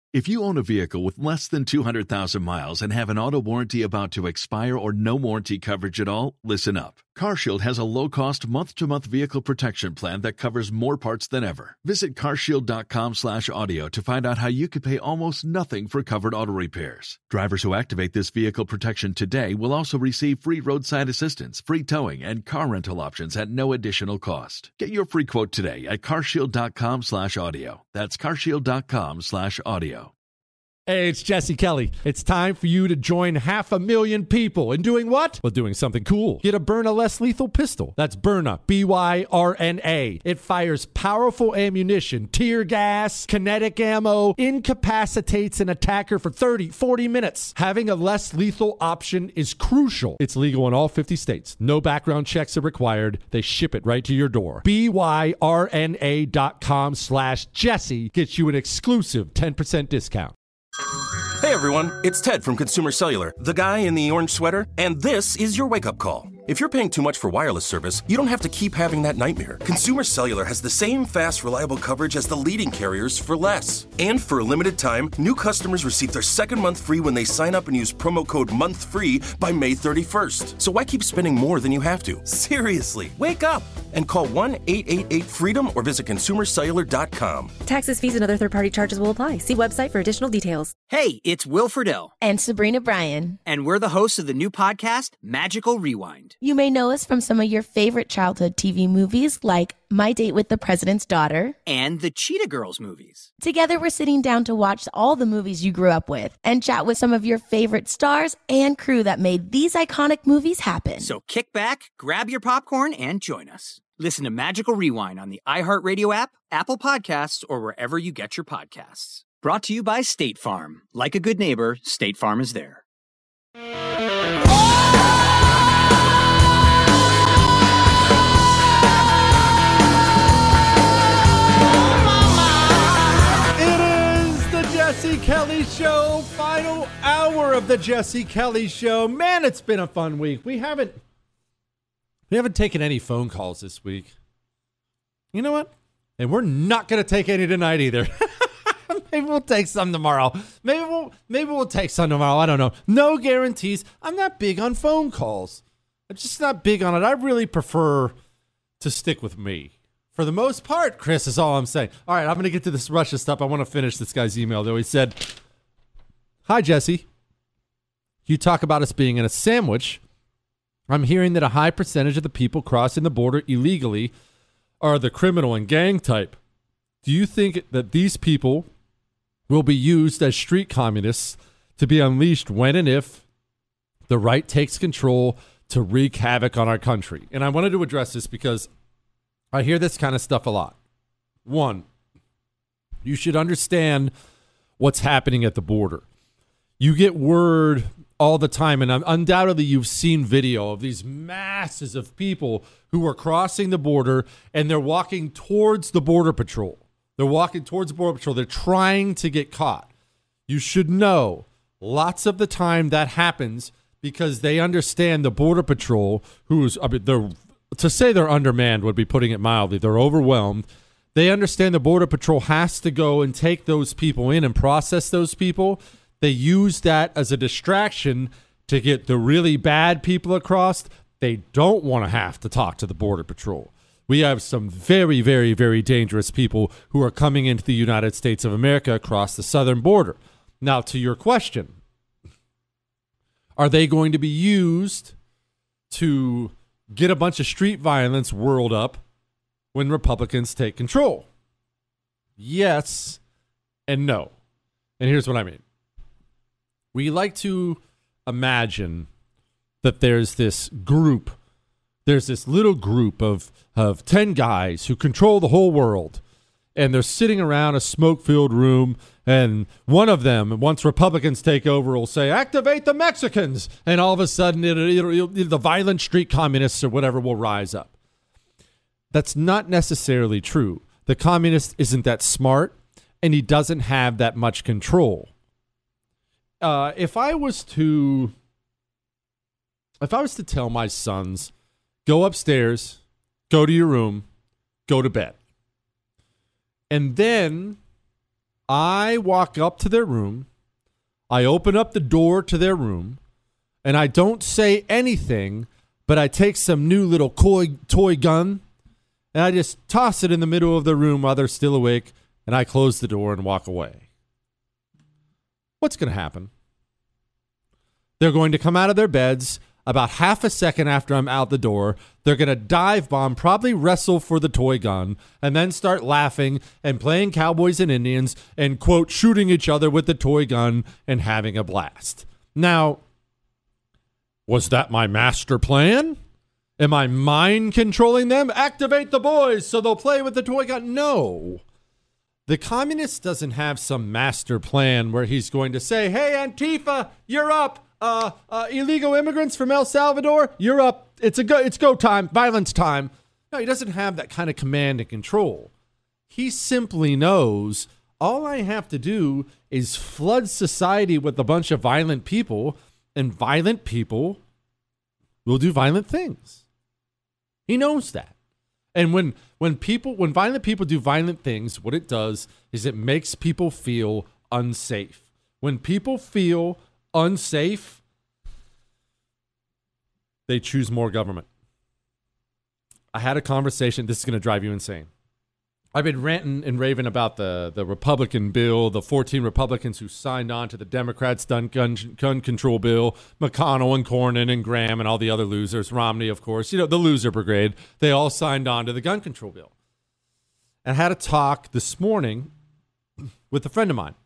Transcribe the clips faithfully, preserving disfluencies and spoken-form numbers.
If you own a vehicle with less than two hundred thousand miles and have an auto warranty about to expire or no warranty coverage at all, listen up. CarShield has a low-cost month-to-month vehicle protection plan that covers more parts than ever. Visit carshield.com slash audio to find out how you could pay almost nothing for covered auto repairs. Drivers who activate this vehicle protection today will also receive free roadside assistance, free towing, and car rental options at no additional cost. Get your free quote today at carshield.com slash audio. That's carshield.com slash audio. Hey, it's Jesse Kelly. It's time for you to join half a million people in doing what? Well, doing something cool. Get a Byrna less lethal pistol. That's Byrna, B Y R N A. It fires powerful ammunition, tear gas, kinetic ammo, incapacitates an attacker for thirty, forty minutes. Having a less lethal option is crucial. It's legal in all fifty states. No background checks are required. They ship it right to your door. B Y R N A dot com slash Jesse gets you an exclusive ten percent discount. Hey everyone, it's Ted from Consumer Cellular, the guy in the orange sweater, and this is your wake-up call. If you're paying too much for wireless service, you don't have to keep having that nightmare. Consumer Cellular has the same fast, reliable coverage as the leading carriers for less. And for a limited time, new customers receive their second month free when they sign up and use promo code MONTHFREE by May thirty-first. So why keep spending more than you have to? Seriously, wake up and call one eight eight eight freedom or visit consumer cellular dot com. Taxes, fees, and other third-party charges will apply. See website for additional details. Hey, it's Will Friedle. And Sabrina Bryan. And we're the hosts of the new podcast, Magical Rewind. You may know us from some of your favorite childhood T V movies like My Date with the President's Daughter and the Cheetah Girls movies. Together, we're sitting down to watch all the movies you grew up with and chat with some of your favorite stars and crew that made these iconic movies happen. So kick back, grab your popcorn, and join us. Listen to Magical Rewind on the iHeartRadio app, Apple Podcasts, or wherever you get your podcasts. Brought to you by State Farm. Like a good neighbor, State Farm is there. Jesse Kelly Show, final hour of the Jesse Kelly Show. Man, it's been a fun week. We haven't we haven't taken any phone calls this week. You know what? And we're not going to take any tonight either. Maybe we'll take some tomorrow. Maybe we'll maybe we'll take some tomorrow. I don't know. No guarantees. I'm not big on phone calls. I'm just not big on it. I really prefer to stick with me. For the most part, Chris, is all I'm saying. All right, I'm going to get to this Russia stuff. I want to finish this guy's email, though. He said, "Hi, Jesse. You talk about us being in a sandwich. I'm hearing that a high percentage of the people crossing the border illegally are the criminal and gang type. Do you think that these people will be used as street communists to be unleashed when and if the right takes control to wreak havoc on our country?" And I wanted to address this because I hear this kind of stuff a lot. One, you should understand what's happening at the border. You get word all the time, and undoubtedly you've seen video of these masses of people who are crossing the border, and they're walking towards the Border Patrol. They're walking towards the Border Patrol. They're trying to get caught. You should know lots of the time that happens because they understand the Border Patrol, who's, I mean, they're to say they're undermanned would be putting it mildly. They're overwhelmed. They understand the Border Patrol has to go and take those people in and process those people. They use that as a distraction to get the really bad people across. They don't want to have to talk to the Border Patrol. We have some very, very, very dangerous people who are coming into the United States of America across the southern border. Now, to your question, are they going to be used to get a bunch of street violence whirled up when Republicans take control? Yes and no. And here's what I mean. We like to imagine that there's this group, there's this little group of, of ten guys who control the whole world, and they're sitting around a smoke-filled room, and one of them, once Republicans take over, will say, "Activate the Mexicans," and all of a sudden it, it, it, the violent street communists or whatever will rise up. That's not necessarily true. The communist isn't that smart, and he doesn't have that much control. Uh, if I was to, if I was to tell my sons, go upstairs, go to your room, go to bed, and then I walk up to their room, I open up the door to their room, and I don't say anything, but I take some new little toy, toy gun, and I just toss it in the middle of the room while they're still awake, and I close the door and walk away. What's going to happen? They're going to come out of their beds about half a second after I'm out the door. They're going to dive bomb, probably wrestle for the toy gun, and then start laughing and playing cowboys and Indians and, quote, shooting each other with the toy gun and having a blast. Now, was that my master plan? Am I mind controlling them? Activate the boys so they'll play with the toy gun? No. The communist doesn't have some master plan where he's going to say, hey, Antifa, you're up. Uh, uh, illegal immigrants from El Salvador, you're up. It's a go. It's go time. Violence time. No, he doesn't have that kind of command and control. He simply knows all I have to do is flood society with a bunch of violent people, and violent people will do violent things. He knows that. And when when people when violent people do violent things, what it does is it makes people feel unsafe. When people feel unsafe, they choose more government. I had a conversation. This is going to drive you insane. I've been ranting and raving about the, the Republican bill, the fourteen Republicans who signed on to the Democrats' gun, gun, gun control bill, McConnell and Cornyn and Graham and all the other losers, Romney, of course, you know, the loser brigade. They all signed on to the gun control bill. And I had a talk this morning with a friend of mine.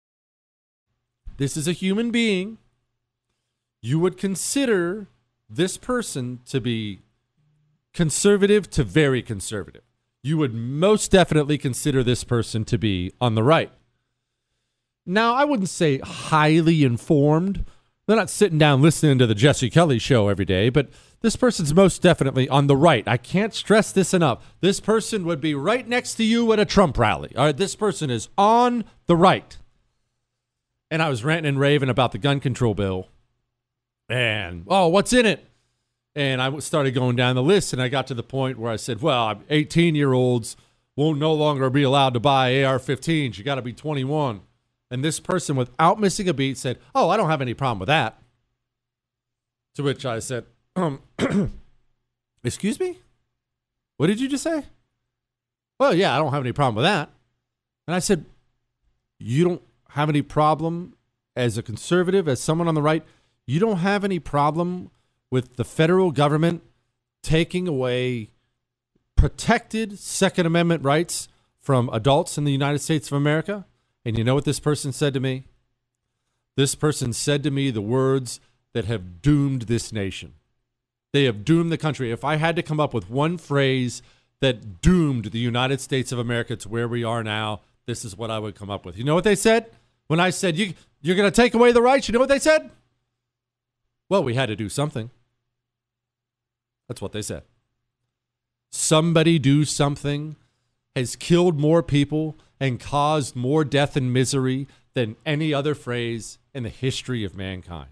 This is a human being. You would consider this person to be conservative to very conservative. You would most definitely consider this person to be on the right. Now, I wouldn't say highly informed. They're not sitting down listening to the Jesse Kelly show every day, but this person's most definitely on the right. I can't stress this enough. This person would be right next to you at a Trump rally. All right, this person is on the right. And I was ranting and raving about the gun control bill. And, oh, what's in it? And I started going down the list, and I got to the point where I said, well, eighteen-year-olds will no longer be allowed to buy A R fifteens. You got to be twenty-one. And this person, without missing a beat, said, oh, I don't have any problem with that. To which I said, um, excuse me? What did you just say? Well, yeah, I don't have any problem with that. And I said, you don't have any problem as a conservative, as someone on the right, you don't have any problem with the federal government taking away protected Second Amendment rights from adults in the United States of America? And you know what this person said to me? This person said to me the words that have doomed this nation. They have doomed the country. If I had to come up with one phrase that doomed the United States of America to where we are now, this is what I would come up with. You know what they said? When I said, you, you're going to take away the rights, you know what they said? Well, we had to do something. That's what they said. Somebody do something has killed more people and caused more death and misery than any other phrase in the history of mankind.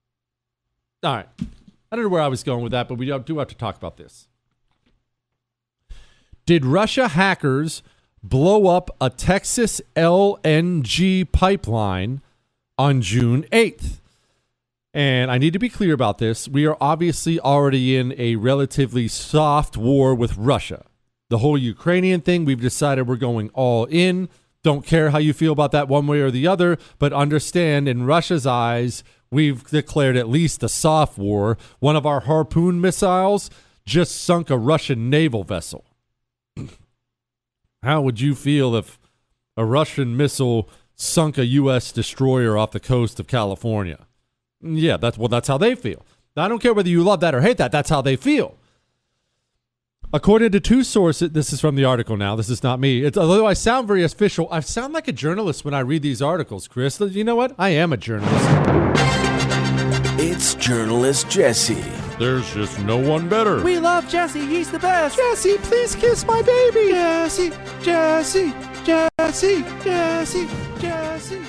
All right. I don't know where I was going with that, but we do have to talk about this. Did Russia hackers blow up a Texas L N G pipeline on June eighth? And I need to be clear about this. We are obviously already in a relatively soft war with Russia. The whole Ukrainian thing, we've decided we're going all in. Don't care how you feel about that one way or the other, but understand in Russia's eyes, we've declared at least a soft war. One of our Harpoon missiles just sunk a Russian naval vessel. How would you feel if a Russian missile sunk a U S destroyer off the coast of California? Yeah, that's well, that's how they feel. Now, I don't care whether you love that or hate that. That's how they feel. According to two sources, this is from the article now. This is not me. It's, although I sound very official, I sound like a journalist when I read these articles, Chris. You know what? I am a journalist. It's Journalist Jesse. There's just no one better. We love Jesse. He's the best. Jesse, please kiss my baby. Jesse, Jesse, Jesse, Jesse, Jesse.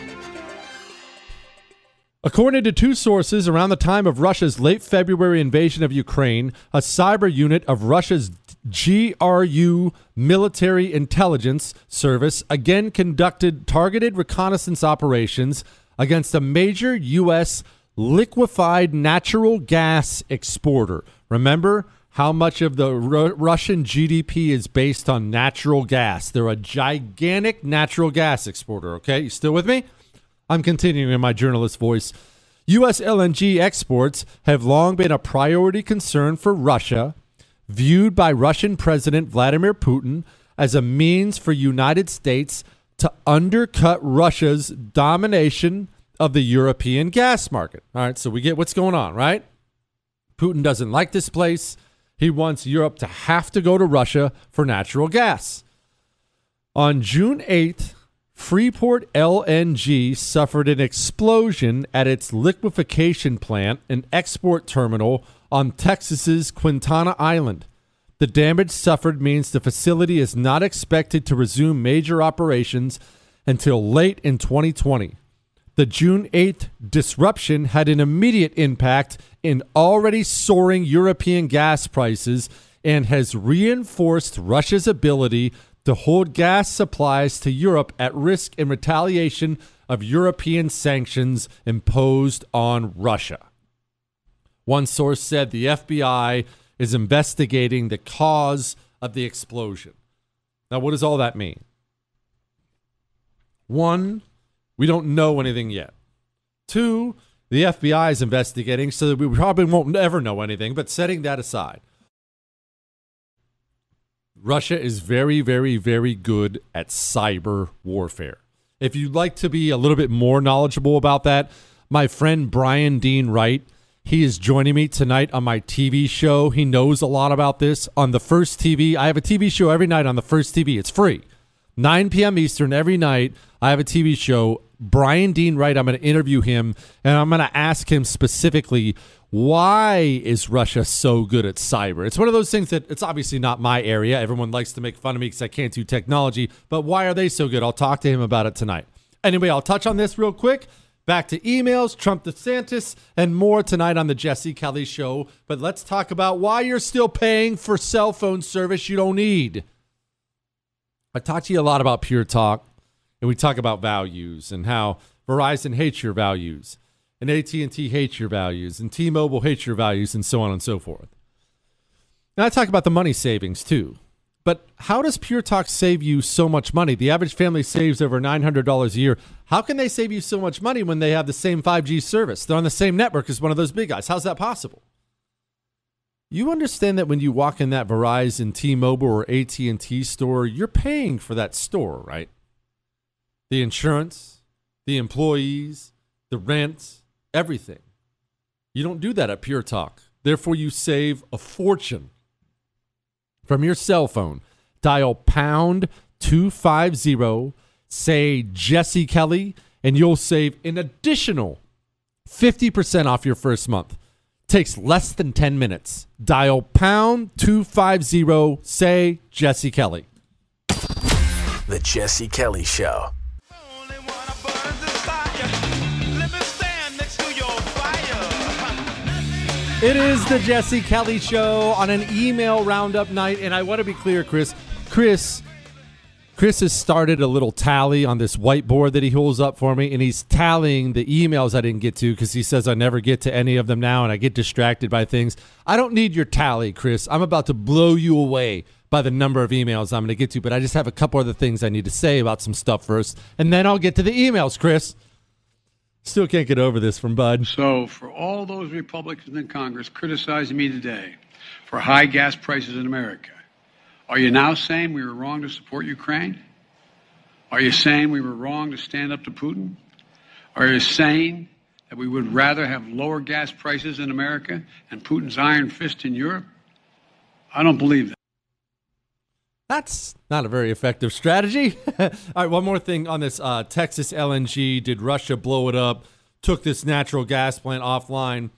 According to two sources, around the time of Russia's late February invasion of Ukraine, a cyber unit of Russia's G R U Military Intelligence Service again conducted targeted reconnaissance operations against a major U S liquefied natural gas exporter. Remember how much of the Ru- Russian G D P is based on natural gas? They're a gigantic natural gas exporter, okay? You still with me? I'm continuing in my journalist voice. U S L N G exports have long been a priority concern for Russia, viewed by Russian President Vladimir Putin as a means for United States to undercut Russia's domination of the European gas market. All right, so we get what's going on, right? Putin doesn't like this place. He wants Europe to have to go to Russia for natural gas. On June eighth, Freeport L N G suffered an explosion at its liquefaction plant and export terminal on Texas's Quintana Island. The damage suffered means the facility is not expected to resume major operations until late in twenty twenty. The June eighth disruption had an immediate impact in already soaring European gas prices and has reinforced Russia's ability to hold gas supplies to Europe at risk in retaliation of European sanctions imposed on Russia. One source said the F B I is investigating the cause of the explosion. Now, what does all that mean? One, we don't know anything yet. Two, the F B I is investigating, so that we probably won't ever know anything, but setting that aside, Russia is very, very, very good at cyber warfare. If you'd like to be a little bit more knowledgeable about that, my friend Brian Dean Wright, he is joining me tonight on my T V show. He knows a lot about this on the First T V. I have a T V show every night on the First T V. It's free. nine p.m. Eastern every night. I have a T V show. Brian Dean Wright, I'm going to interview him, and I'm going to ask him specifically, why is Russia so good at cyber? It's one of those things that it's obviously not my area. Everyone likes to make fun of me because I can't do technology, but why are they so good? I'll talk to him about it tonight. Anyway, I'll touch on this real quick. Back to emails, Trump DeSantis, and more tonight on the Jesse Kelly Show. But let's talk about why you're still paying for cell phone service you don't need. I talked to you a lot about Pure Talk, and we talk about values and how Verizon hates your values, and A T and T hates your values, and T-Mobile hates your values, and so on and so forth. And I talk about the money savings, too. But how does Pure Talk save you so much money? The average family saves over nine hundred dollars a year. How can they save you so much money when they have the same five G service? They're on the same network as one of those big guys. How's that possible? You understand that when you walk in that Verizon, T-Mobile, or A T and T store, you're paying for that store, right? The insurance, the employees, the rent, everything. You don't do that at Pure Talk. Therefore, you save a fortune. From your cell phone, dial pound two fifty, say Jesse Kelly, and you'll save an additional fifty percent off your first month. Takes less than ten minutes. Dial pound two fifty, say Jesse Kelly. The Jesse Kelly Show. It is the Jesse Kelly Show on an email roundup night, and I want to be clear, Chris. Chris, Chris has started a little tally on this whiteboard that he holds up for me, and he's tallying the emails I didn't get to because he says I never get to any of them now, and I get distracted by things. I don't need your tally, Chris. I'm about to blow you away by the number of emails I'm going to get to, but I just have a couple other things I need to say about some stuff first, and then I'll get to the emails, Chris. Still can't get over this from Bud. So for all those Republicans in Congress criticizing me today for high gas prices in America, are you now saying we were wrong to support Ukraine? Are you saying we were wrong to stand up to Putin? Are you saying that we would rather have lower gas prices in America and Putin's iron fist in Europe? I don't believe that. That's not a very effective strategy. All right, one more thing on this uh, Texas L N G. Did Russia blow it up? Took this natural gas plant offline?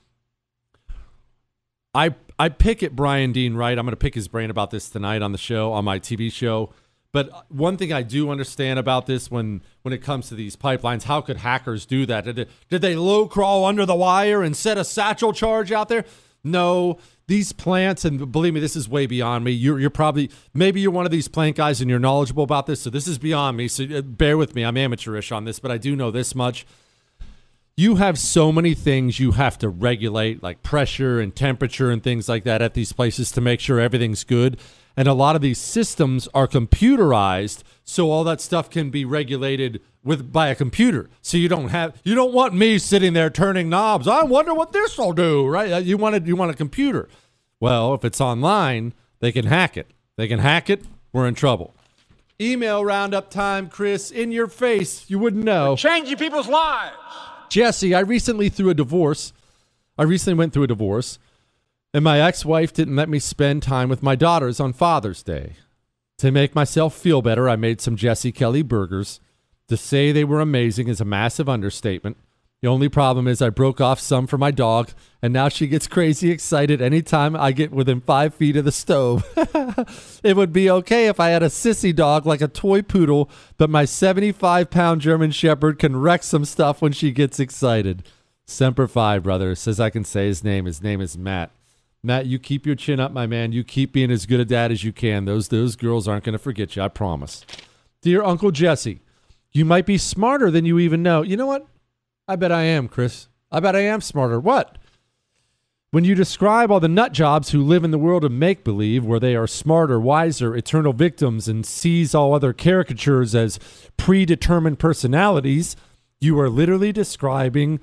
I I pick at Brian Dean Wright. I'm going to pick his brain about this tonight on the show, on my T V show. But one thing I do understand about this when, when it comes to these pipelines, how could hackers do that? Did they, did they low crawl under the wire and set a satchel charge out there? No. these plants, and believe me, this is way beyond me. You're, you're probably, maybe you're one of these plant guys and you're knowledgeable about this, so this is beyond me, so bear with me. I'm amateurish on this, but I do know this much. You have so many things you have to regulate, like pressure and temperature and things like that at these places to make sure everything's good. And a lot of these systems are computerized, so all that stuff can be regulated with by a computer. So you don't have you don't want me sitting there turning knobs. I wonder what this will do, right? You want a, you want a computer. Well, if it's online, they can hack it. They can hack it. We're in trouble. Email roundup time, Chris. In your face. You wouldn't know. We're changing people's lives. Jesse, I recently through a divorce. I recently went through a divorce. And my ex-wife didn't let me spend time with my daughters on Father's Day. To make myself feel better, I made some Jesse Kelly burgers. To say they were amazing is a massive understatement. The only problem is I broke off some for my dog, and now she gets crazy excited anytime I get within five feet of the stove. It would be okay if I had a sissy dog like a toy poodle, but my seventy-five pound German Shepherd can wreck some stuff when she gets excited. Semper Fi, brother, says I can say his name. His name is Matt. Matt, you keep your chin up, my man. You keep being as good a dad as you can. Those those girls aren't going to forget you, I promise. Dear Uncle Jesse, you might be smarter than you even know. You know what? I bet I am, Chris. I bet I am smarter. What? When you describe all the nut jobs who live in the world of make-believe, where they are smarter, wiser, eternal victims, and sees all other caricatures as predetermined personalities, you are literally describing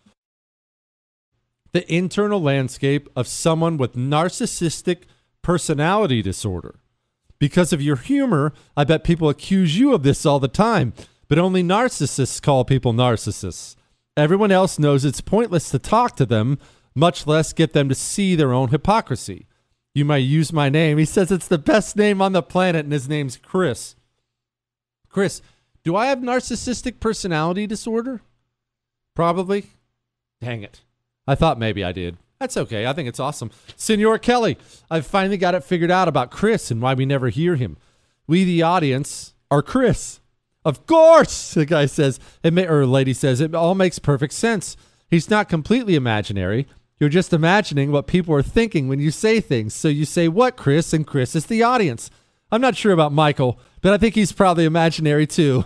the internal landscape of someone with narcissistic personality disorder. Because of your humor, I bet people accuse you of this all the time, but only narcissists call people narcissists. Everyone else knows it's pointless to talk to them, much less get them to see their own hypocrisy. You might use my name. He says it's the best name on the planet, and his name's Chris. Chris, do I have narcissistic personality disorder? Probably. Dang it. I thought maybe I did. That's okay. I think it's awesome. Senor Kelly, I've finally got it figured out about Chris and why we never hear him. We, the audience, are Chris. Of course, the guy says, it may, or lady says, it all makes perfect sense. He's not completely imaginary. You're just imagining what people are thinking when you say things. So you say, what, Chris? And Chris is the audience. I'm not sure about Michael, but I think he's probably imaginary too.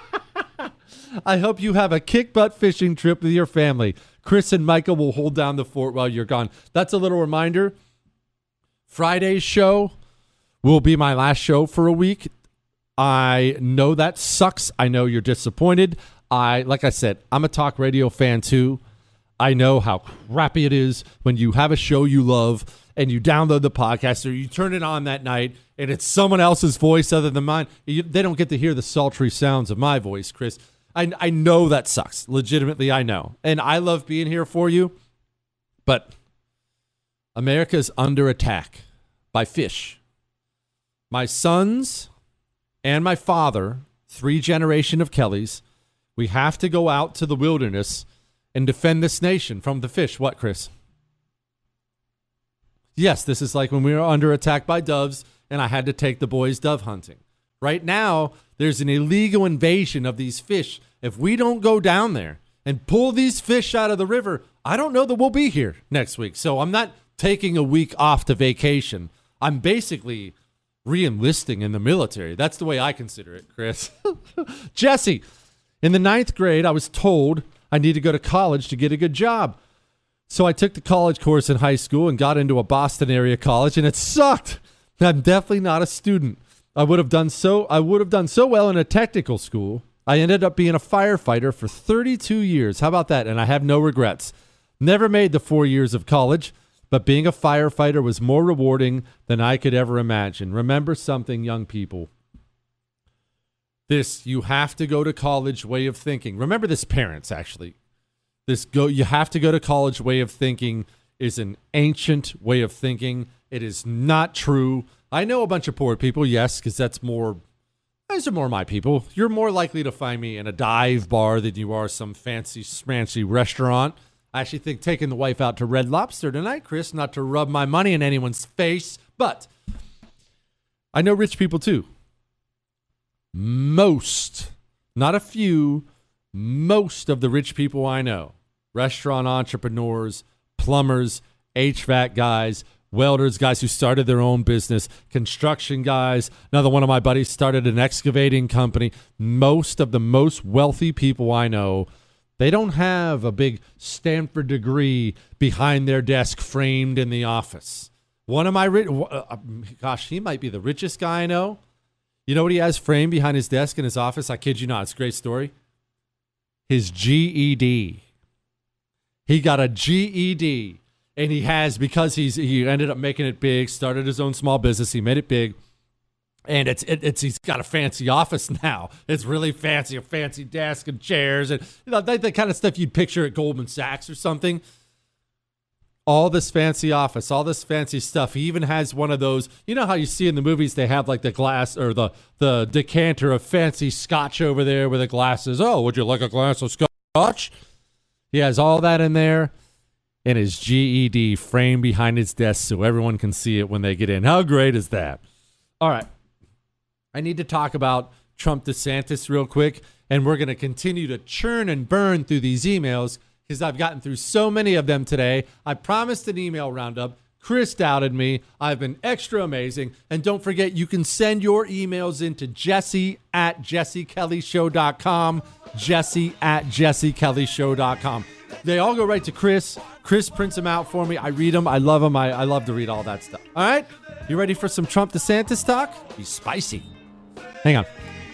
I hope you have a kick-butt fishing trip with your family. Chris and Michael will hold down the fort while you're gone. That's a little reminder. Friday's show will be my last show for a week. I know that sucks. I know you're disappointed. I, like I said, I'm a talk radio fan too. I know how crappy it is when you have a show you love and you download the podcast or you turn it on that night and it's someone else's voice other than mine. You, they don't get to hear the sultry sounds of my voice, Chris. I, I know that sucks. Legitimately, I know. And I love being here for you. But America is under attack by fish. My sons and my father, three generation of Kellys, we have to go out to the wilderness and defend this nation from the fish. What, Chris? Yes, this is like when we were under attack by doves and I had to take the boys dove hunting. Right now, there's an illegal invasion of these fish. If we don't go down there and pull these fish out of the river, I don't know that we'll be here next week. So I'm not taking a week off to vacation. I'm basically re-enlisting in the military. That's the way I consider it, Chris. Jesse, in the ninth grade, I was told I need to go to college to get a good job. So I took the college course in high school and got into a Boston area college, and it sucked. I'm definitely not a student. I would have done so I would have done so well in a technical school. I ended up being a firefighter for thirty-two years. How about that? And I have no regrets. Never made the four years of college, but being a firefighter was more rewarding than I could ever imagine. Remember something, young people. This, you have to go to college way of thinking. Remember this, parents, actually. This go you have to go to college way of thinking is an ancient way of thinking. It is not true. I know a bunch of poor people, yes, because that's more, those are more my people. You're more likely to find me in a dive bar than you are some fancy, smancy restaurant. I actually think taking the wife out to Red Lobster tonight, Chris, not to rub my money in anyone's face, but I know rich people too. Most, not a few, most of the rich people I know, restaurant entrepreneurs, plumbers, H V A C guys, welders, guys who started their own business, construction guys. Another one of my buddies started an excavating company. Most of the most wealthy people I know, they don't have a big Stanford degree behind their desk framed in the office. One of my, uh, gosh, he might be the richest guy I know. You know what he has framed behind his desk in his office? I kid you not. It's a great story. His G E D. He got a G E D, and he has, because he's he ended up making it big, started his own small business. He made it big, and it's it, it's he's got a fancy office now. It's really fancy, a fancy desk and chairs, and you know the, the kind of stuff you'd picture at Goldman Sachs or something. All this fancy office, all this fancy stuff. He even has one of those, you know how you see in the movies they have like the glass or the, the decanter of fancy scotch over there with the glasses. Oh, would you like a glass of scotch? He has all that in there and his G E D framed behind his desk so everyone can see it when they get in. How great is that? All right. I need to talk about Trump DeSantis real quick, and we're going to continue to churn and burn through these emails because I've gotten through so many of them today. I promised an email roundup. Chris doubted me. I've been extra amazing. And don't forget, you can send your emails in to Jesse at jesse kelly show dot com. Jesse at jesse kelly show dot com. They all go right to Chris. Chris prints them out for me. I read them. I love them. I, I love to read all that stuff. All right? You ready for some Trump DeSantis talk? He's spicy. Hang on.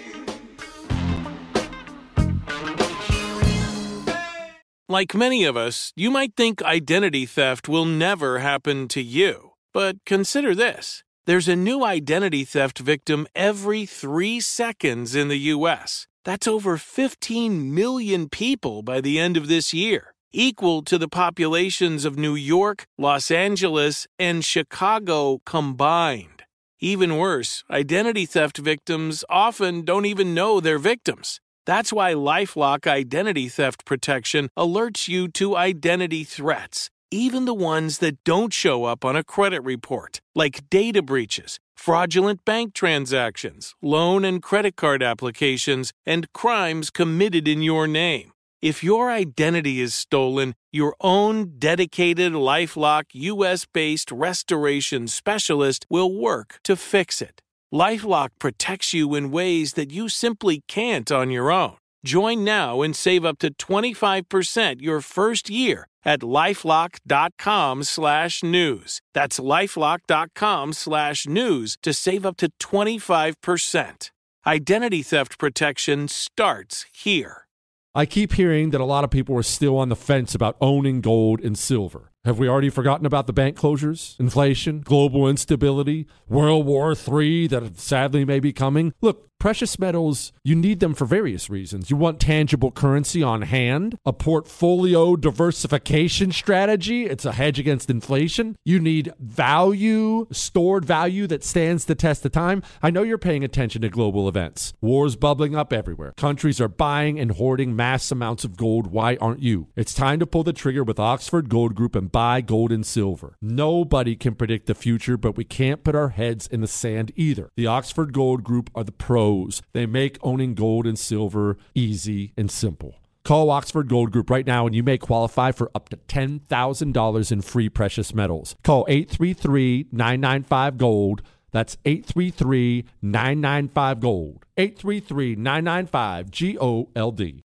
Like many of us, you might think identity theft will never happen to you. But consider this. There's a new identity theft victim every three seconds in the U S. That's over fifteen million people by the end of this year, equal to the populations of New York, Los Angeles, and Chicago combined. Even worse, identity theft victims often don't even know they're victims. That's why LifeLock Identity Theft Protection alerts you to identity threats, even the ones that don't show up on a credit report, like data breaches, fraudulent bank transactions, loan and credit card applications, and crimes committed in your name. If your identity is stolen, your own dedicated LifeLock U S-based restoration specialist will work to fix it. LifeLock protects you in ways that you simply can't on your own. Join now and save up to twenty-five percent your first year at LifeLock.com slash news. That's LifeLock.com slash news to save up to twenty-five percent. Identity theft protection starts here. I keep hearing that a lot of people are still on the fence about owning gold and silver. Have we already forgotten about the bank closures, inflation, global instability, World War Three that sadly may be coming? Look, precious metals, you need them for various reasons. You want tangible currency on hand, a portfolio diversification strategy. It's a hedge against inflation. You need value, stored value that stands the test of time. I know you're paying attention to global events. Wars bubbling up everywhere. Countries are buying and hoarding mass amounts of gold. Why aren't you? It's time to pull the trigger with Oxford Gold Group and buy gold and silver. Nobody can predict the future, but we can't put our heads in the sand either. The Oxford Gold Group are the pros. They make owning gold and silver easy and simple. Call Oxford Gold Group right now and you may qualify for up to ten thousand dollars in free precious metals. Call eight three three, nine nine five, GOLD. That's eight three three, nine nine five, GOLD. eight three three, nine nine five, G O L D.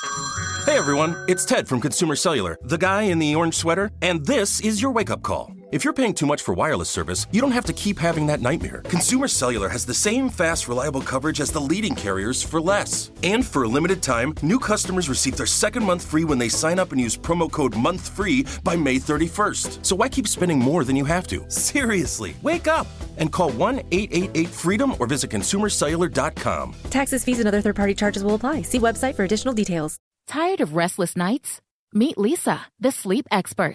Hey everyone, it's Ted from Consumer Cellular, the guy in the orange sweater, and this is your wake-up call. If you're paying too much for wireless service, you don't have to keep having that nightmare. Consumer Cellular has the same fast, reliable coverage as the leading carriers for less. And for a limited time, new customers receive their second month free when they sign up and use promo code MONTHFREE by May thirty-first. So why keep spending more than you have to? Seriously, wake up and call one eight eight eight FREEDOM or visit consumer cellular dot com. Taxes, fees, and other third-party charges will apply. See website for additional details. Tired of restless nights? Meet Leesa, the sleep experts.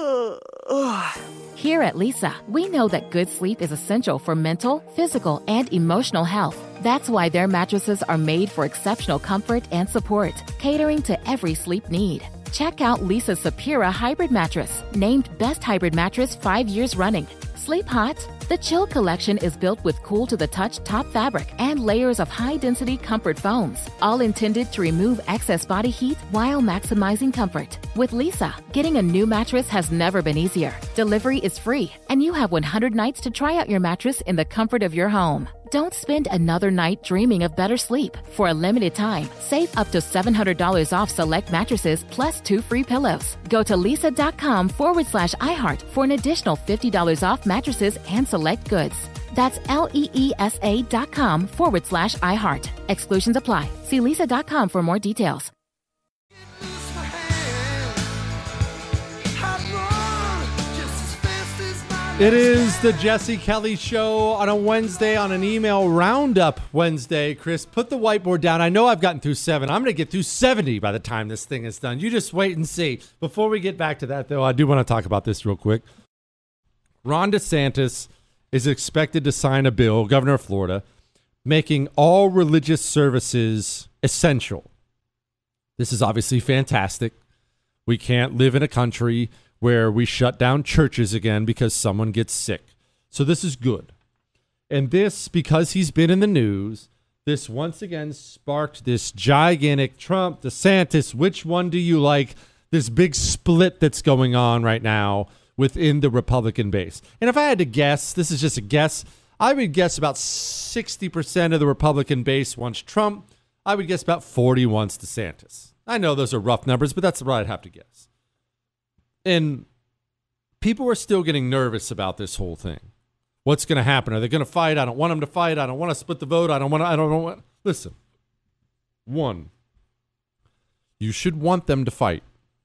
Here at Leesa, we know that good sleep is essential for mental, physical, and emotional health. That's why their mattresses are made for exceptional comfort and support, catering to every sleep need. Check out Leesa's Sapira Hybrid Mattress, named Best Hybrid Mattress five years running. Sleep hot, The Chill collection is built with cool-to-the-touch top fabric and layers of high-density comfort foams, all intended to remove excess body heat while maximizing comfort. With Leesa, getting a new mattress has never been easier. Delivery is free, and you have one hundred nights to try out your mattress in the comfort of your home. Don't spend another night dreaming of better sleep. For a limited time, save up to seven hundred dollars off select mattresses plus two free pillows. Go to leesa.com forward slash iHeart for an additional fifty dollars off mattresses and select goods. That's L-E-E-S-A dot com forward slash iHeart. Exclusions apply. See leesa dot com for more details. It is the Jesse Kelly Show on a Wednesday, on an email roundup Wednesday. Chris, put the whiteboard down. I know I've gotten through seven. I'm going to get through seventy by the time this thing is done. You just wait and see. Before we get back to that, though, I do want to talk about this real quick. Ron DeSantis is expected to sign a bill, governor of Florida, making all religious services essential. This is obviously fantastic. We can't live in a country where we shut down churches again because someone gets sick. So this is good. And this, because he's been in the news, this once again sparked this gigantic Trump, DeSantis, which one do you like? This big split that's going on right now within the Republican base. And if I had to guess, this is just a guess, I would guess about sixty percent of the Republican base wants Trump. I would guess about forty wants DeSantis. I know those are rough numbers, but that's what I'd have to guess. And people are still getting nervous about this whole thing. What's going to happen? Are they going to fight? I don't want them to fight. I don't want to split the vote. I don't want to, I don't know. Listen, one, you should want them to fight.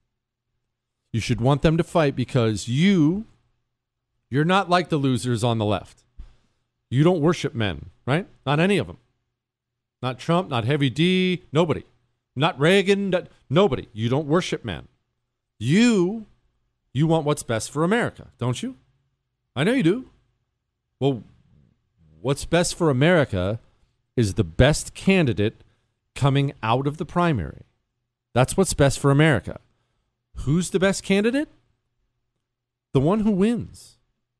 You should want them to fight because you, you're not like the losers on the left. You don't worship men, right? Not any of them. Not Trump, not Heavy D, nobody. Not Reagan, not, nobody. You don't worship men. You... You want what's best for America, don't you? I know you do. Well, what's best for America is the best candidate coming out of the primary. That's what's best for America. Who's the best candidate? The one who wins.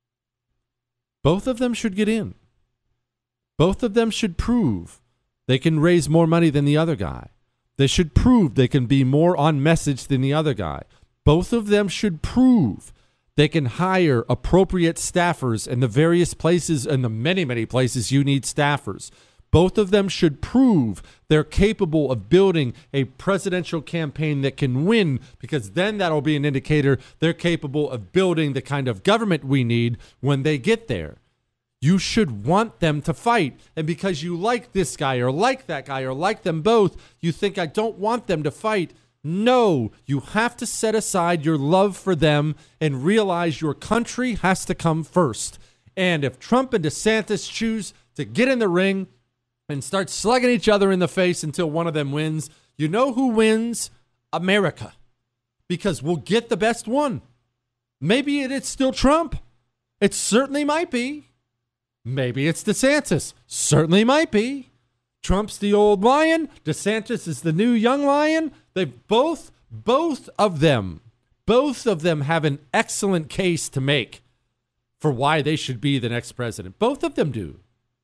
Both of them should get in. Both of them should prove they can raise more money than the other guy. They should prove they can be more on message than the other guy. Both of them should prove they can hire appropriate staffers in the various places and the many, many places you need staffers. Both of them should prove they're capable of building a presidential campaign that can win, because then that'll be an indicator they're capable of building the kind of government we need when they get there. You should want them to fight. And because you like this guy or like that guy or like them both, you think, I don't want them to fight. No, you have to set aside your love for them and realize your country has to come first. And if Trump and DeSantis choose to get in the ring and start slugging each other in the face until one of them wins, you know who wins? America. Because we'll get the best one. Maybe it's still Trump. It certainly might be. Maybe it's DeSantis. Certainly might be. Trump's the old lion. DeSantis is the new young lion. They both, both of them, both of them have an excellent case to make for why they should be the next president. Both of them do.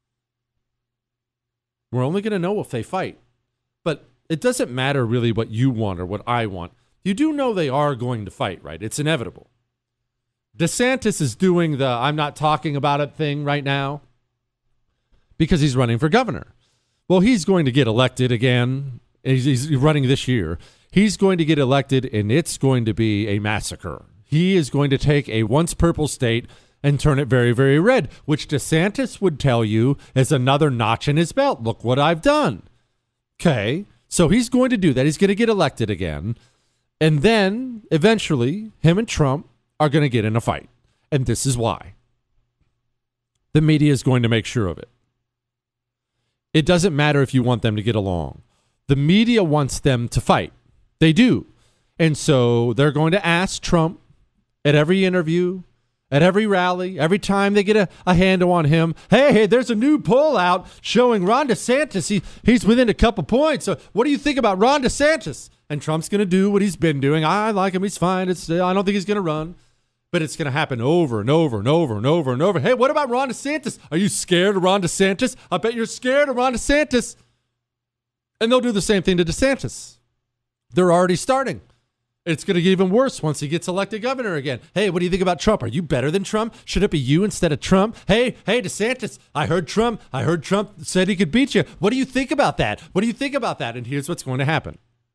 We're only going to know if they fight. But it doesn't matter really what you want or what I want. You do know they are going to fight, right? It's inevitable. DeSantis is doing the I'm not talking about it thing right now because he's running for governor. Well, he's going to get elected again. He's, he's running this year. He's going to get elected, and it's going to be a massacre. He is going to take a once purple state and turn it very, very red, which DeSantis would tell you is another notch in his belt. Look what I've done. Okay, so he's going to do that. He's going to get elected again. And then, eventually, him and Trump are going to get in a fight. And this is why. The media is going to make sure of it. It doesn't matter if you want them to get along. The media wants them to fight. They do. And so they're going to ask Trump at every interview, at every rally, every time they get a, a handle on him, hey, hey, there's a new poll out showing Ron DeSantis. He, he's within a couple points. So what do you think about Ron DeSantis? And Trump's going to do what he's been doing. I like him. He's fine. It's, I don't think he's going to run. But it's going to happen over and over and over and over and over. Hey, what about Ron DeSantis? Are you scared of Ron DeSantis? I bet you're scared of Ron DeSantis. And they'll do the same thing to DeSantis. They're already starting. It's going to get even worse once he gets elected governor again. Hey, what do you think about Trump? Are you better than Trump? Should it be you instead of Trump? Hey, hey, DeSantis, I heard Trump. I heard Trump said he could beat you. What do you think about that? What do you think about that? And here's what's going to happen.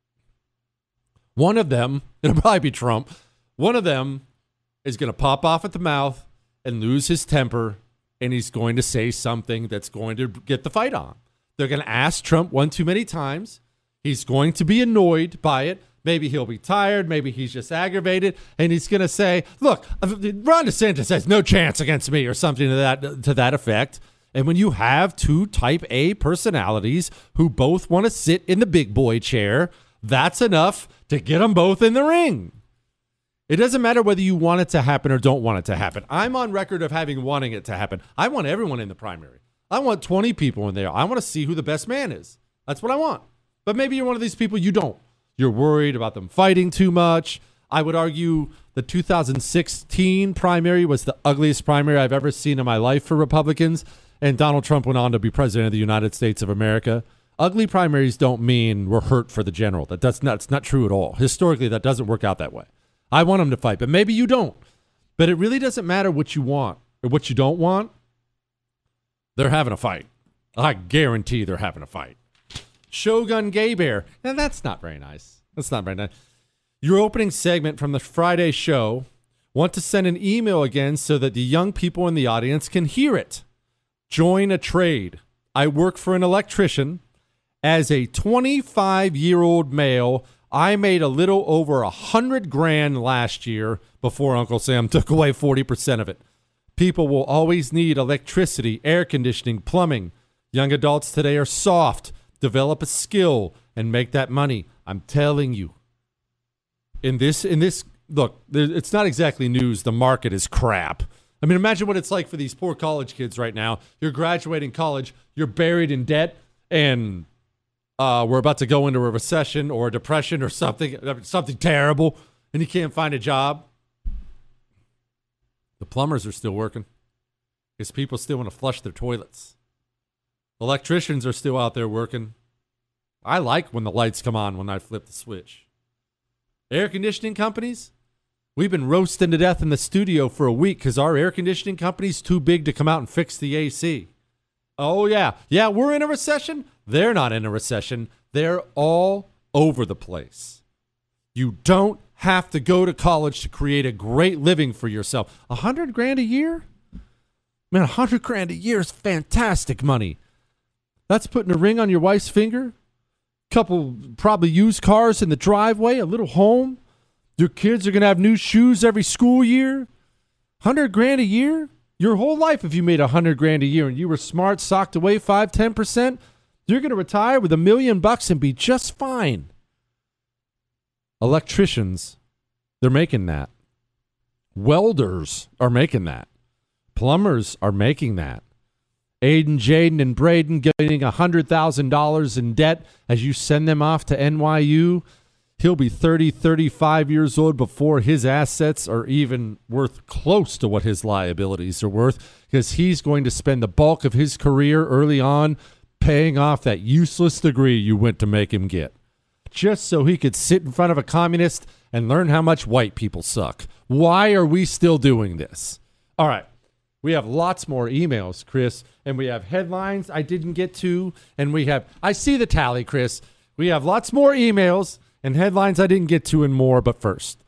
One of them, it'll probably be Trump. One of them is going to pop off at the mouth and lose his temper, and he's going to say something that's going to get the fight on. They're going to ask Trump one too many times. He's going to be annoyed by it. Maybe he'll be tired. Maybe he's just aggravated. And he's going to say, look, Ron DeSantis has no chance against me or something to that, to that effect. And when you have two type A personalities who both want to sit in the big boy chair, that's enough to get them both in the ring. It doesn't matter whether you want it to happen or don't want it to happen. I'm on record of having wanting it to happen. I want everyone in the primary. I want twenty people in there. I want to see who the best man is. That's what I want. But maybe you're one of these people you don't. You're worried about them fighting too much. I would argue the two thousand sixteen primary was the ugliest primary I've ever seen in my life for Republicans. And Donald Trump went on to be president of the United States of America. Ugly primaries don't mean we're hurt for the general. That does not, that's not true at all. Historically, that doesn't work out that way. I want them to fight, but maybe you don't. But it really doesn't matter what you want or what you don't want. They're having a fight. I guarantee they're having a fight. Shogun Gay Bear. Now, that's not very nice. That's not very nice. Your opening segment from the Friday show. Want to send an email again so that the young people in the audience can hear it. Join a trade. I work for an electrician. As a twenty-five-year-old male, I made a little over a hundred grand last year before Uncle Sam took away forty percent of it. People will always need electricity, air conditioning, plumbing. Young adults today are soft. Develop a skill and make that money. I'm telling you. In this, in this, look, it's not exactly news. The market is crap. I mean, imagine what it's like for these poor college kids right now. You're graduating college, you're buried in debt, and Uh, we're about to go into a recession or a depression or something, something terrible, and you can't find a job. The plumbers are still working because people still want to flush their toilets. Electricians are still out there working. I like when the lights come on when I flip the switch. Air conditioning companies, we've been roasting to death in the studio for a week because our air conditioning company's too big to come out and fix the A C. Oh, yeah. Yeah, we're in a recession. They're not in a recession. They're all over the place. You don't have to go to college to create a great living for yourself. A hundred grand a year? Man, a hundred grand a year is fantastic money. That's putting a ring on your wife's finger, couple probably used cars in the driveway, a little home. Your kids are going to have new shoes every school year. Hundred grand a year? Your whole life, if you made a hundred grand a year and you were smart, socked away five, ten percent, you're going to retire with a million bucks and be just fine. Electricians, they're making that. Welders are making that. Plumbers are making that. Aiden, Jaden, and Braden getting one hundred thousand dollars in debt as you send them off to N Y U. He'll be thirty, thirty-five years old before his assets are even worth close to what his liabilities are worth, because he's going to spend the bulk of his career early on paying off that useless degree you went to make him get, just so he could sit in front of a communist and learn how much white people suck. Why are we still doing this? All right. We have lots more emails, Chris, and we have headlines I didn't get to, and we have, I see the tally, Chris. We have lots more emails and headlines I didn't get to and more, but first.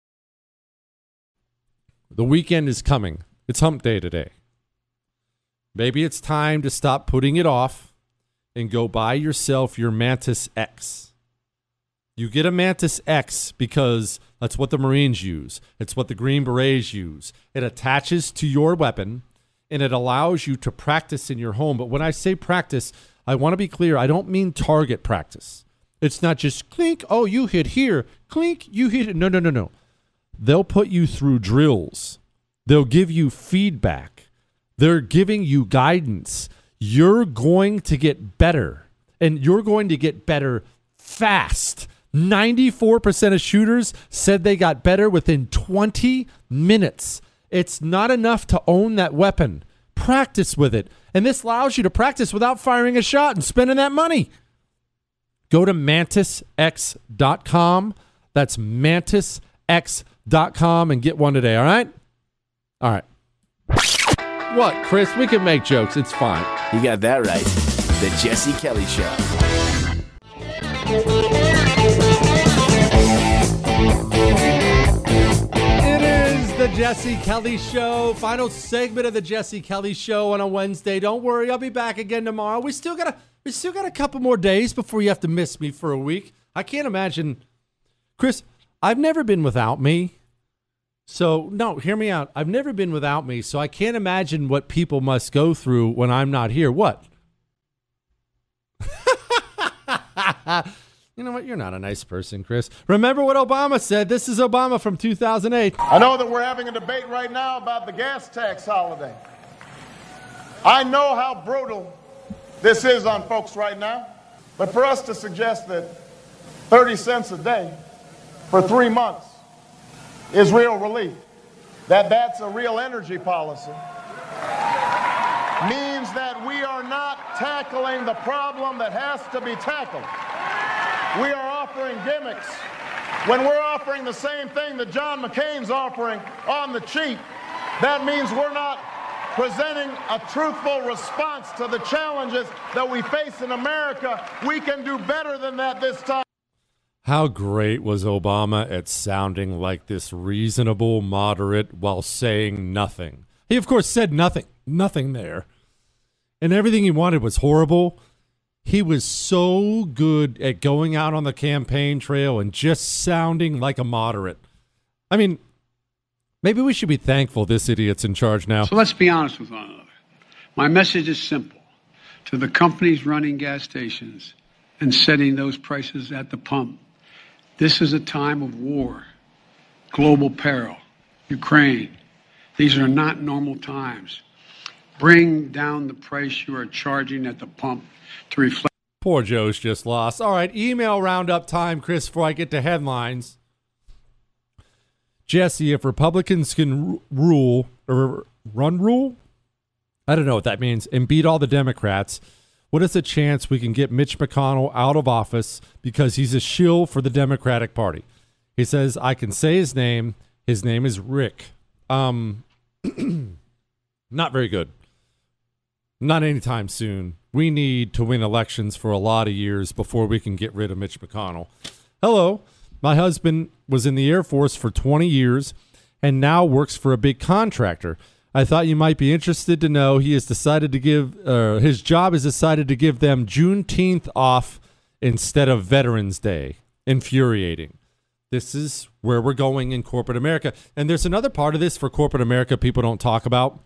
The weekend is coming. It's hump day today. Maybe it's time to stop putting it off and go buy yourself your Mantis X. You get a Mantis X because that's what the Marines use. It's what the Green Berets use. It attaches to your weapon, and it allows you to practice in your home. But when I say practice, I want to be clear. I don't mean target practice. It's not just clink, oh, you hit here. Clink, you hit it. No, no, no, no. They'll put you through drills. They'll give you feedback. They're giving you guidance. You're going to get better, and you're going to get better fast. ninety-four percent of shooters said they got better within twenty minutes. It's not enough to own that weapon. Practice with it. And this allows you to practice without firing a shot and spending that money. Go to mantis x dot com. That's mantis x dot com and get one today, all right? All right. What, Chris? We can make jokes. It's fine. You got that right. The Jesse Kelly Show. It is the Jesse Kelly Show. Final segment of the Jesse Kelly Show on a Wednesday. Don't worry, I'll be back again tomorrow. We still got a we still got a couple more days before you have to miss me for a week. I can't imagine, Chris. I've never been without me. So no, hear me out. I've never been without me, so I can't imagine what people must go through when I'm not here. What? You know what? You're not a nice person, Chris. Remember what Obama said. This is Obama from two thousand eight. I know that we're having a debate right now about the gas tax holiday. I know how brutal this is on folks right now, but for us to suggest that thirty cents a day for three months is real relief, that that's a real energy policy, means that we are not tackling the problem that has to be tackled. We are offering gimmicks. When we're offering the same thing that John McCain's offering on the cheap, that means we're not presenting a truthful response to the challenges that we face in America. We can do better than that this time. How great was Obama at sounding like this reasonable moderate while saying nothing? He, of course, said nothing. Nothing there. And everything he wanted was horrible. He was so good at going out on the campaign trail and just sounding like a moderate. I mean, maybe we should be thankful this idiot's in charge now. So let's be honest with one another. My message is simple. To the companies running gas stations and setting those prices at the pump, this is a time of war, global peril, Ukraine. These are not normal times. Bring down the price you are charging at the pump to reflect. Poor Joe's just lost. All right, email roundup time, Chris, before I get to headlines. Jesse, if Republicans can r- rule, or run rule? I don't know what that means, and beat all the Democrats, what is the chance we can get Mitch McConnell out of office because he's a shill for the Democratic Party? He says, I can say his name. His name is Rick. Um, not very good. Not anytime soon. We need to win elections for a lot of years before we can get rid of Mitch McConnell. Hello. My husband was in the Air Force for twenty years and now works for a big contractor. I thought you might be interested to know he has decided to give, uh, his job has decided to give them Juneteenth off instead of Veterans Day. Infuriating. This is where we're going in corporate America. And there's another part of this for corporate America people don't talk about.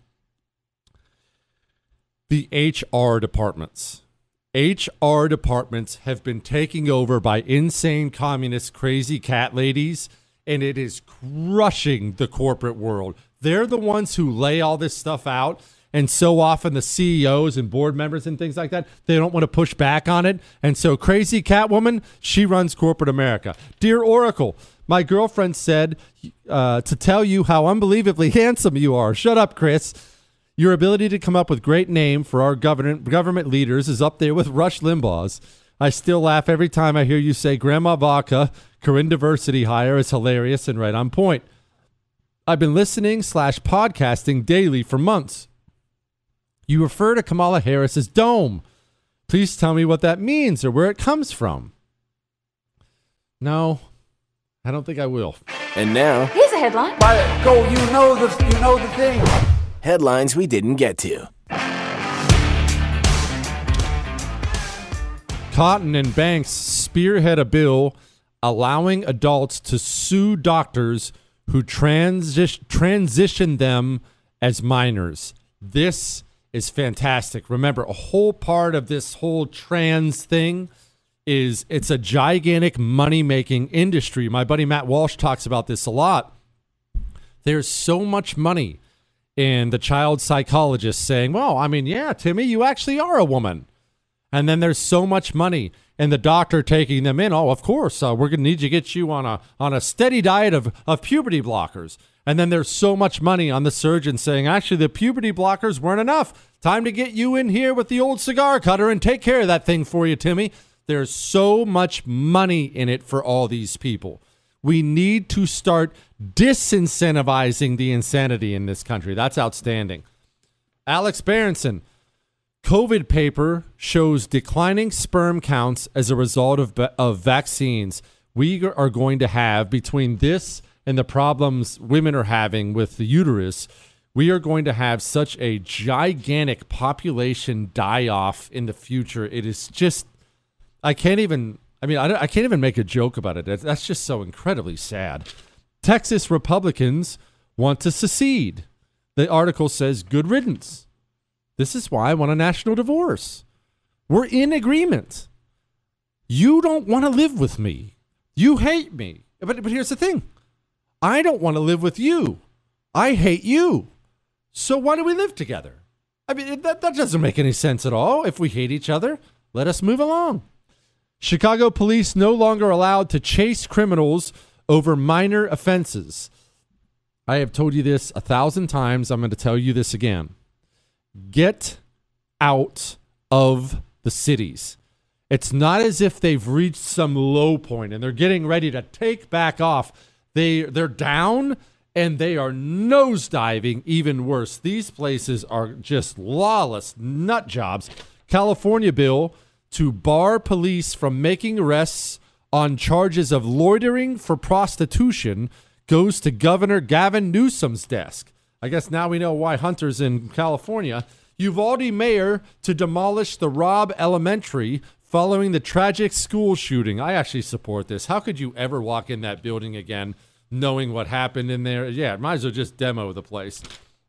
The H R departments. H R departments have been taken over by insane communist crazy cat ladies, and it is crushing the corporate world. They're the ones who lay all this stuff out, and so often the C E Os and board members and things like that, they don't want to push back on it. And so crazy Catwoman, she runs corporate America. Dear Oracle, my girlfriend said uh, to tell you how unbelievably handsome you are. Shut up, Chris. Your ability to come up with great name for our government government leaders is up there with Rush Limbaugh's. I still laugh every time I hear you say Grandma Vaca, Corinne Diversity Hire is hilarious and right on point. I've been listening slash podcasting daily for months. You refer to Kamala Harris as Dome. Please tell me what that means or where it comes from. No, I don't think I will. And now, here's a headline. By go, you know the you know the thing. Headlines we didn't get to. Cotton and Banks spearhead a bill allowing adults to sue doctors who transi- transition them as minors. This is fantastic. Remember, a whole part of this whole trans thing is it's a gigantic money-making industry. My buddy Matt Walsh talks about this a lot. There's so much money in the child psychologist saying, well, I mean, yeah, Timmy, you actually are a woman. And then there's so much money and the doctor taking them in. Oh, of course, uh, we're going to need to get you on a on a steady diet of, of puberty blockers. And then there's so much money on the surgeon saying, actually, the puberty blockers weren't enough. Time to get you in here with the old cigar cutter and take care of that thing for you, Timmy. There's so much money in it for all these people. We need to start disincentivizing the insanity in this country. That's outstanding. Alex Berenson, COVID paper shows declining sperm counts as a result of, of vaccines. We are going to have, between this and the problems women are having with the uterus, we are going to have such a gigantic population die-off in the future. It is just, I can't even, I mean, I, don't, I can't even make a joke about it. That's, that's just so incredibly sad. Texas Republicans want to secede. The article says, good riddance. This is why I want a national divorce. We're in agreement. You don't want to live with me. You hate me. But, but here's the thing. I don't want to live with you. I hate you. So why do we live together? I mean, that, that doesn't make any sense at all. If we hate each other, let us move along. Chicago police no longer allowed to chase criminals over minor offenses. I have told you this a thousand times. I'm going to tell you this again. Get out of the cities. It's not as if they've reached some low point and they're getting ready to take back off. They, they're down and they are nosediving even worse. These places are just lawless nut jobs. California bill to bar police from making arrests on charges of loitering for prostitution goes to Governor Gavin Newsom's desk. I guess now we know why Hunter's in California. Uvalde mayor to demolish the Robb Elementary following the tragic school shooting. I actually support this. How could you ever walk in that building again knowing what happened in there? Yeah, might as well just demo the place.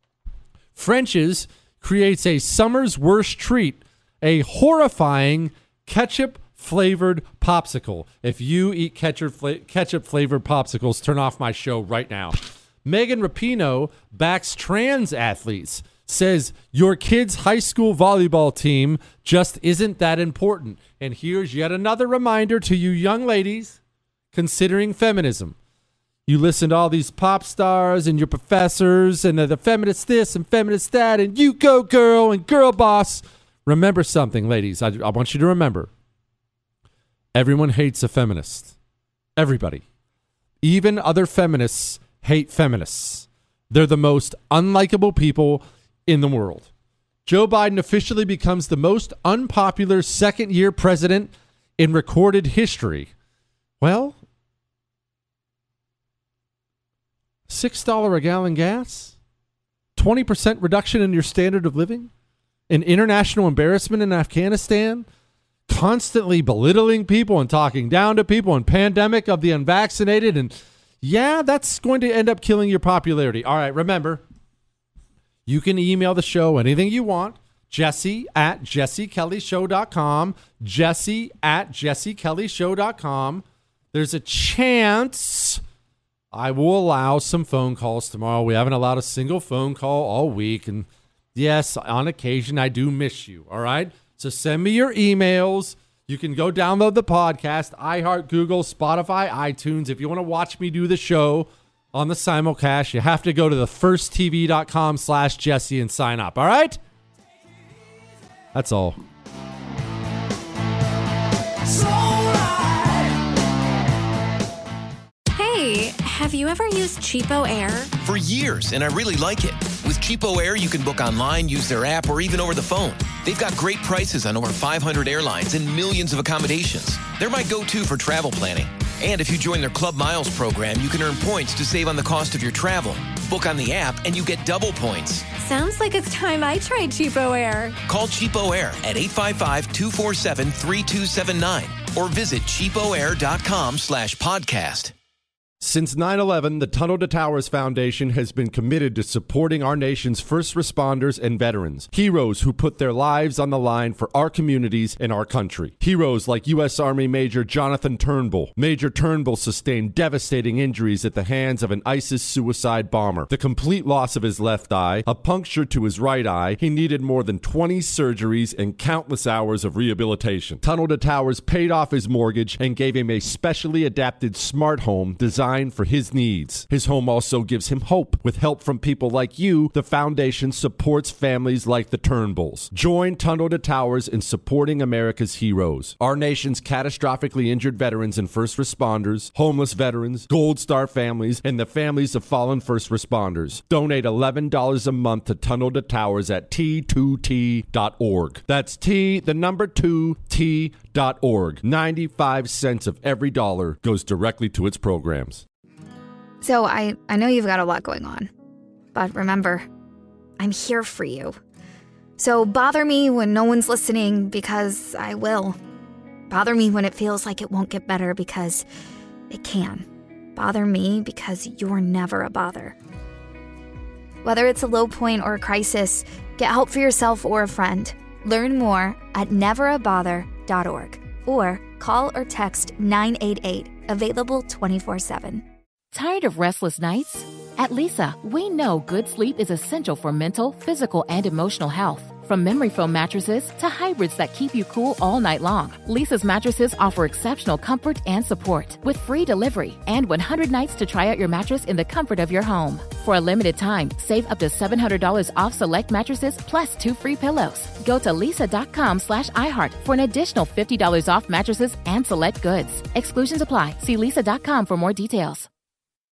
French's creates a summer's worst treat, a horrifying ketchup-flavored popsicle. If you eat ketchup-flavored popsicles, turn off my show right now. Megan Rapinoe backs trans athletes, says your kid's high school volleyball team just isn't that important. And here's yet another reminder to you young ladies considering feminism. You listen to all these pop stars and your professors and the, the feminist this and feminist that and you go girl and girl boss. Remember something, ladies. I, I want you to remember. Everyone hates a feminist. Everybody. Even other feminists hate feminists. They're the most unlikable people in the world. Joe Biden officially becomes the most unpopular second-year president in recorded history. Well, six dollars a gallon gas, twenty percent reduction in your standard of living, an international embarrassment in Afghanistan, constantly belittling people and talking down to people, and pandemic of the unvaccinated, and yeah, that's going to end up killing your popularity. All right, remember, you can email the show anything you want. Jesse at jesse kelly show dot com. Jesse at jesse kelly show dot com. There's a chance I will allow some phone calls tomorrow. We haven't allowed a single phone call all week. And yes, on occasion, I do miss you. All right? So send me your emails. You can go download the podcast, iHeart, Google, Spotify, iTunes. If you want to watch me do the show on the simulcast, you have to go to the first t v dot com slash Jesse and sign up. All right? That's all. Hey, have you ever used Cheapo Air? For years, and I really like it. With Cheapo Air, you can book online, use their app, or even over the phone. They've got great prices on over five hundred airlines and millions of accommodations. They're my go-to for travel planning. And if you join their Club Miles program, you can earn points to save on the cost of your travel. Book on the app, and you get double points. Sounds like it's time I tried Cheapo Air. Call Cheapo Air at eight five five, two four seven, three two seven nine or visit cheapoair dot com slash podcast. Since nine eleven, the Tunnel to Towers Foundation has been committed to supporting our nation's first responders and veterans, heroes who put their lives on the line for our communities and our country. Heroes like U S Army Major Jonathan Turnbull. Major Turnbull sustained devastating injuries at the hands of an ISIS suicide bomber, the complete loss of his left eye, a puncture to his right eye. He needed more than twenty surgeries and countless hours of rehabilitation. Tunnel to Towers paid off his mortgage and gave him a specially adapted smart home designed for his needs. His home also gives him hope. With help from people like you, the foundation supports families like the Turnbulls. Join Tunnel to Towers in supporting America's heroes. Our nation's catastrophically injured veterans and first responders, homeless veterans, Gold Star families, and the families of fallen first responders. Donate eleven dollars a month to Tunnel to Towers at T two T dot org. That's T, the number two, T dot org. ninety-five cents of every dollar goes directly to its programs. So I, I know you've got a lot going on, but remember, I'm here for you. So bother me when no one's listening, because I will. Bother me when it feels like it won't get better, because it can. Bother me because you're never a bother. Whether it's a low point or a crisis, get help for yourself or a friend. Learn more at never a bother dot org or call or text nine eight eight, available twenty-four seven. Tired of restless nights? At Leesa, we know good sleep is essential for mental, physical, and emotional health. From memory foam mattresses to hybrids that keep you cool all night long, Leesa's mattresses offer exceptional comfort and support with free delivery and one hundred nights to try out your mattress in the comfort of your home. For a limited time, save up to seven hundred dollars off select mattresses plus two free pillows. Go to leesa.com slash iHeart for an additional fifty dollars off mattresses and select goods. Exclusions apply. See leesa dot com for more details.